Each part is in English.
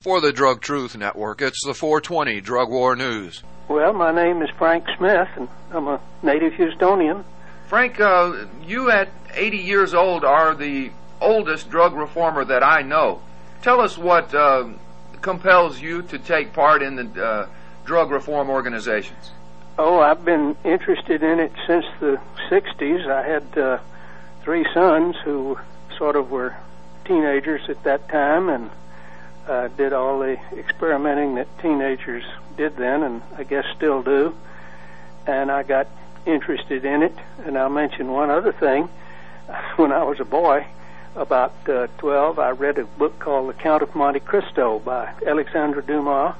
For the Drug Truth Network, it's the 420 Drug War News. Well, my name is Frank Smith, and I'm a native Houstonian. Frank, you at 80 years old are the oldest drug reformer that I know. Tell us what compels you to take part in the drug reform organizations. Oh, I've been interested in it since the 60s. I had 3 sons who sort of were teenagers at that time, and did all the experimenting that teenagers did then, and I guess still do. And I got interested in it. And I'll mention one other thing. When I was a boy, about 12, I read a book called The Count of Monte Cristo by Alexandre Dumas,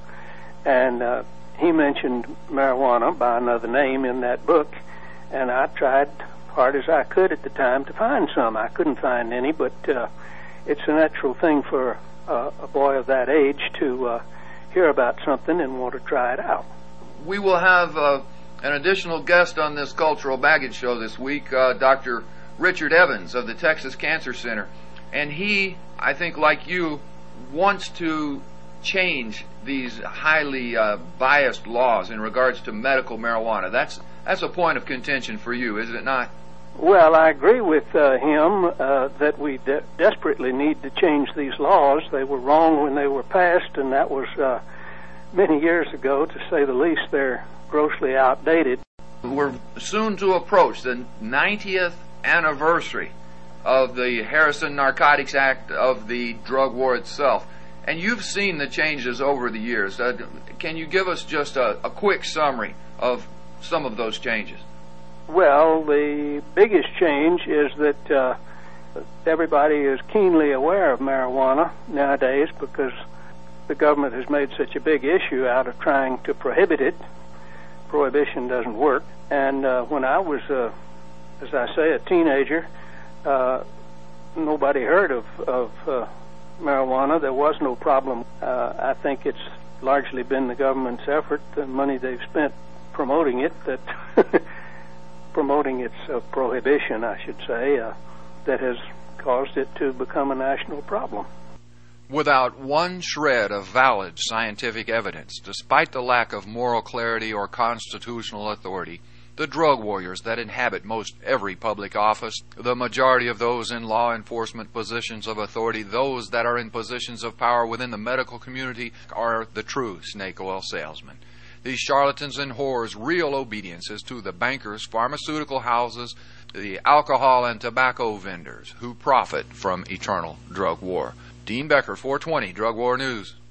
and he mentioned marijuana by another name in that book, and I tried hard as I could at the time to find some. I couldn't find any, but it's a natural thing for a boy of that age to hear about something and want to try it out. We will have an additional guest on this Cultural Baggage Show this week, Dr. Richard Evans of the Texas Cancer Center. And he, I think like you, wants to change these highly biased laws in regards to medical marijuana. That's a point of contention for you, is it not? Well, I agree with him that we desperately need to change these laws. They were wrong when they were passed, and that was many years ago, to say the least. They're grossly outdated. We're soon to approach the 90th anniversary of the Harrison Narcotics Act, of the drug war itself. And you've seen the changes over the years. Can you give us just a quick summary of some of those changes? Well, the biggest change is that everybody is keenly aware of marijuana nowadays because the government has made such a big issue out of trying to prohibit it. Prohibition doesn't work. And when I was, as I say, a teenager, nobody heard of marijuana. There was no problem. I think it's largely been the government's effort, the money they've spent promoting it, that promoting its prohibition, I should say, that has caused it to become a national problem. Without one shred of valid scientific evidence, despite the lack of moral clarity or constitutional authority, the drug warriors that inhabit most every public office, the majority of those in law enforcement positions of authority, those that are in positions of power within the medical community, are the true snake oil salesmen. These charlatans and whores' real obedience is to the bankers, pharmaceutical houses, the alcohol and tobacco vendors who profit from eternal drug war. Dean Becker, 420 Drug War News.